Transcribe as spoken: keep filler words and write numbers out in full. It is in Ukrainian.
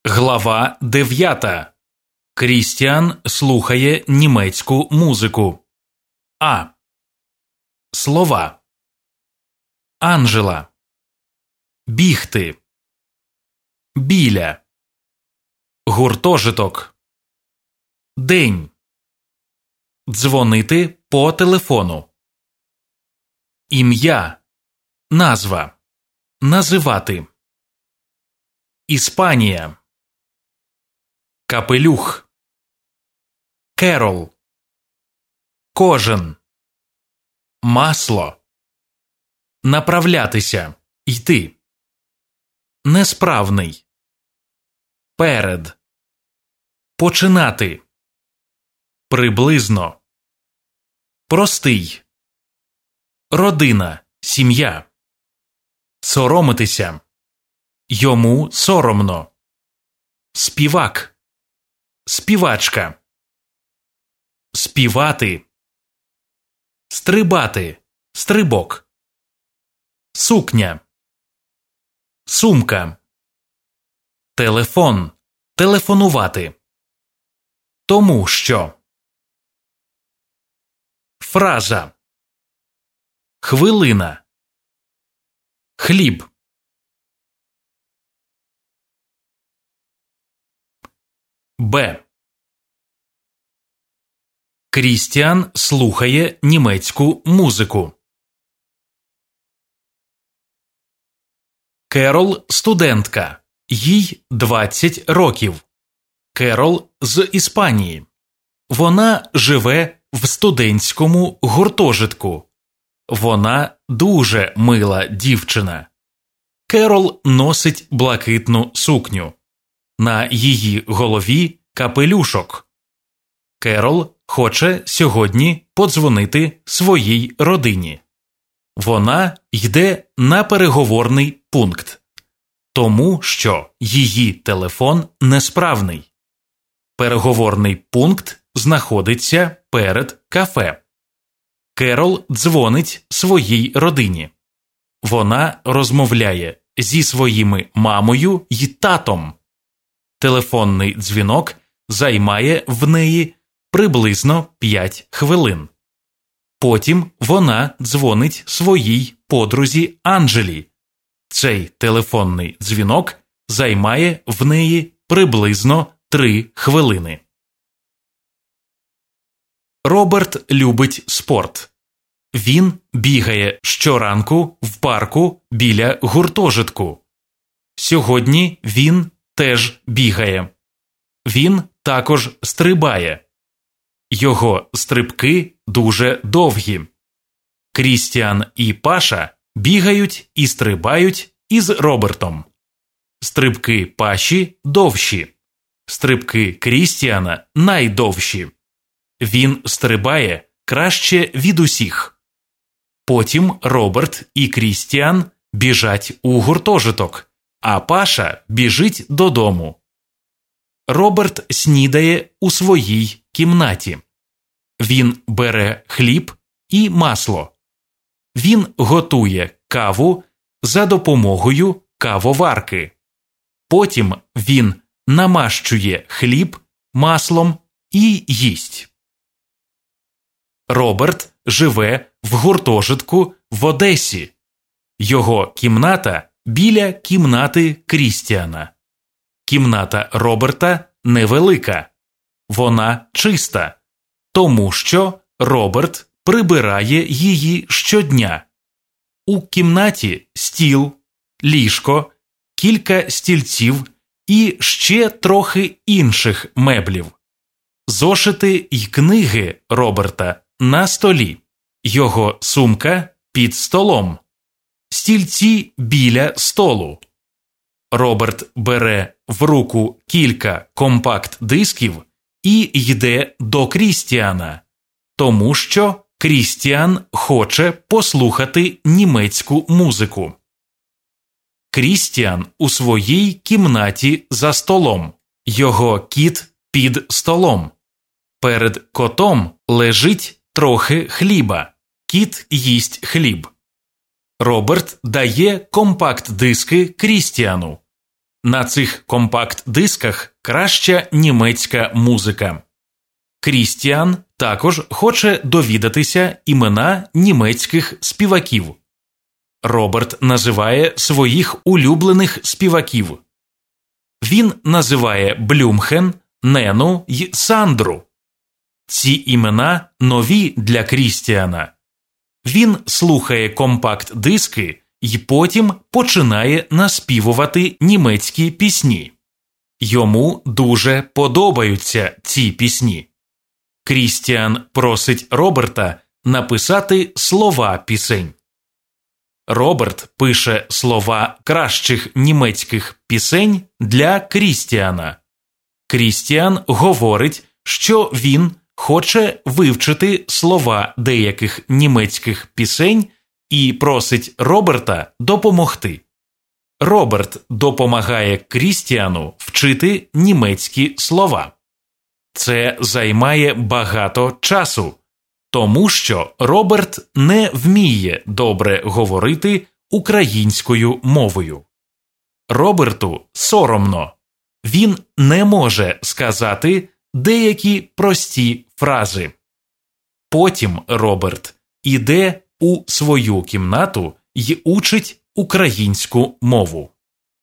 Глава дев'ята. Крістіан слухає німецьку музику. А. Слова. Анжела. Бігти. Біля. Гуртожиток. День. Дзвонити по телефону. Ім'я. Назва. Називати. Іспанія. Капелюх. Керол. Кожен. Масло. Направлятися. Йти. Несправний. Перед. Починати. Приблизно. Простий. Родина. Сім'я. Соромитися. Йому соромно. Співак. Співачка. Співати. Стрибати. Стрибок. Сукня. Сумка. Телефон. Телефонувати. Тому що. Фраза. Хвилина. Хліб. Б. Крістіан слухає німецьку музику. Керол – студентка. Їй двадцять років. Керол з Іспанії. Вона живе в студентському гуртожитку. Вона дуже мила дівчина. Керол носить блакитну сукню. На її голові капелюшок. Керол хоче сьогодні подзвонити своїй родині. Вона йде на переговорний пункт, тому що її телефон несправний. Переговорний пункт знаходиться перед кафе. Керол дзвонить своїй родині. Вона розмовляє зі своїми мамою й татом. Телефонний дзвінок займає в неї приблизно п'ять хвилин. Потім вона дзвонить своїй подрузі Анжелі. Цей телефонний дзвінок займає в неї приблизно три хвилини. Роберт любить спорт. Він бігає щоранку в парку біля гуртожитку. Сьогодні він теж бігає. Він також стрибає. Його стрибки дуже довгі. Крістіан і Паша бігають і стрибають із Робертом. Стрибки Паші довші. Стрибки Крістіана найдовші. Він стрибає краще від усіх. Потім Роберт і Крістіан біжать у гуртожиток, а Паша біжить додому. Роберт снідає у своїй кімнаті. Він бере хліб і масло. Він готує каву за допомогою кавоварки. Потім він намащує хліб маслом і їсть. Роберт живе в гуртожитку в Одесі. Його кімната біля кімнати Крістіана. Кімната Роберта невелика. Вона чиста, тому що Роберт прибирає її щодня. У кімнаті стіл, ліжко, кілька стільців і ще трохи інших меблів. Зошити й книги Роберта на столі. Його сумка під столом. Стільці біля столу. Роберт бере в руку кілька компакт-дисків і йде до Крістіана, тому що Крістіан хоче послухати німецьку музику. Крістіан у своїй кімнаті за столом. Його кіт під столом. Перед котом лежить трохи хліба. Кіт їсть хліб. Роберт дає компакт-диски Крістіану. На цих компакт-дисках краща німецька музика. Крістіан також хоче довідатися імена німецьких співаків. Роберт називає своїх улюблених співаків. Він називає Блюмхен, Нену й Сандру. Ці імена нові для Крістіана. Він слухає компакт-диски й потім починає наспівувати німецькі пісні. Йому дуже подобаються ці пісні. Крістіан просить Роберта написати слова пісень. Роберт пише слова кращих німецьких пісень для Крістіана. Крістіан говорить, що він хоче вивчити слова деяких німецьких пісень і просить Роберта допомогти. Роберт допомагає Крістіану вчити німецькі слова. Це займає багато часу, тому що Роберт не вміє добре говорити українською мовою. Роберту соромно. Він не може сказати деякі прості фрази. Потім Роберт іде у свою кімнату й учить українську мову.